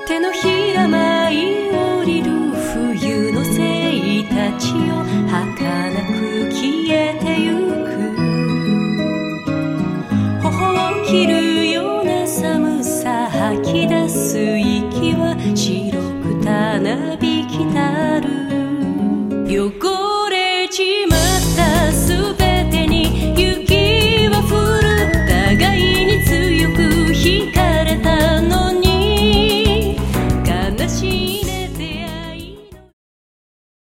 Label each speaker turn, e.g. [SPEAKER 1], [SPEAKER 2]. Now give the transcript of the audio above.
[SPEAKER 1] 手のひら舞い降りる冬の精たちよ儚く消えてゆく。頬を切るような寒さ吐き出す息は白くたなびきたる。汚